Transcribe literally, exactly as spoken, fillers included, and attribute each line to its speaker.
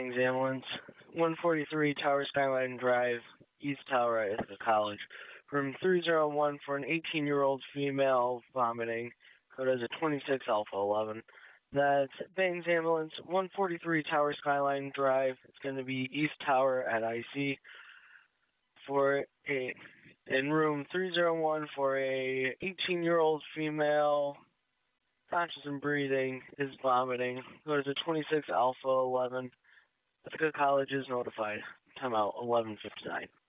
Speaker 1: Bangs Ambulance, one forty-three Tower Skyline Drive, East Tower, Ithaca College. Room three oh one for an eighteen-year-old female vomiting. Code as a twenty-six Alpha eleven. That's Bangs Ambulance, one forty-three Tower Skyline Drive. It's going to be East Tower at I C. For a, in room three oh one for a eighteen-year-old female, conscious and breathing, is vomiting. Code as a twenty-six Alpha eleven. Ithaca College is notified. Timeout eleven fifty-nine.